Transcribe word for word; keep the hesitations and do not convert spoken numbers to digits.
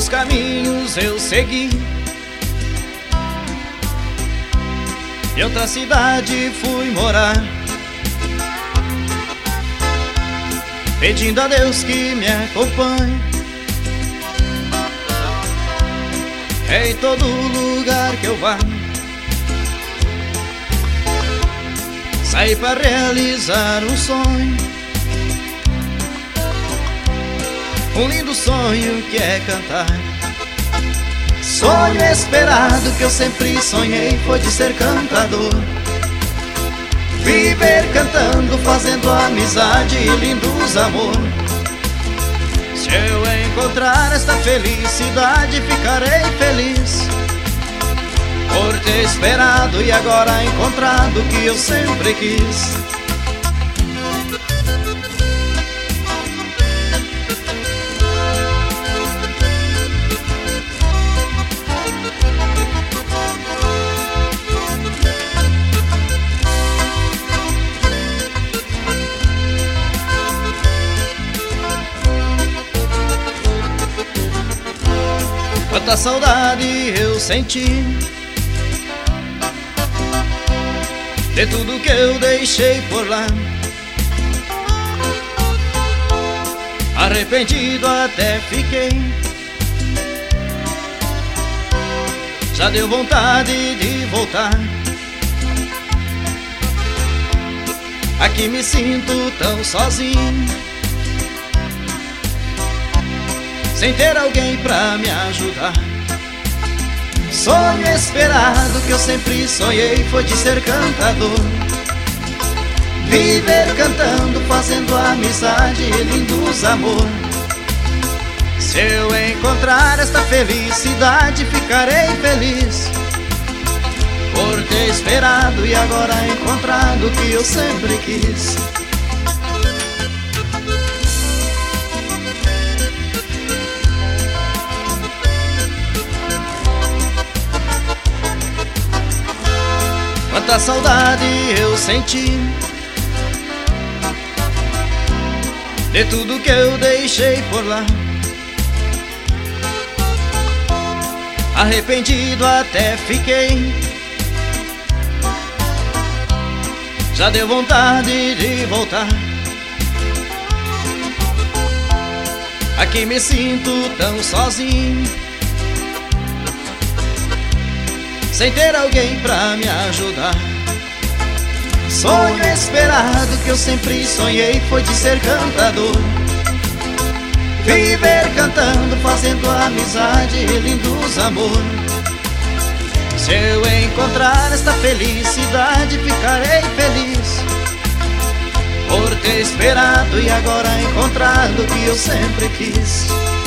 Outros caminhos eu segui, em outra cidade fui morar, pedindo a Deus que me acompanhe em todo lugar que eu vá. Saí para realizar um sonho, um lindo sonho que é cantar. Sonho esperado que eu sempre sonhei foi de ser cantador, viver cantando, fazendo amizade e lindos amor. Se eu encontrar esta felicidade, ficarei feliz por ter esperado e agora encontrado o que eu sempre quis. Quanta saudade eu senti de tudo que eu deixei por lá. Arrependido até fiquei, já deu vontade de voltar. Aqui me sinto tão sozinho, sem ter alguém pra me ajudar. Sonho esperado que eu sempre sonhei foi de ser cantador, viver cantando, fazendo amizade e lindos amor. Se eu encontrar esta felicidade, ficarei feliz por ter esperado e agora encontrado o que eu sempre quis. Quanta saudade eu senti de tudo que eu deixei por lá. Arrependido até fiquei, já deu vontade de voltar. Aqui me sinto tão sozinho, sem ter alguém pra me ajudar. Sonho esperado que eu sempre sonhei foi de ser cantador, viver cantando, fazendo amizade e lindos amor. Se eu encontrar esta felicidade, ficarei feliz por ter esperado e agora encontrado o que eu sempre quis.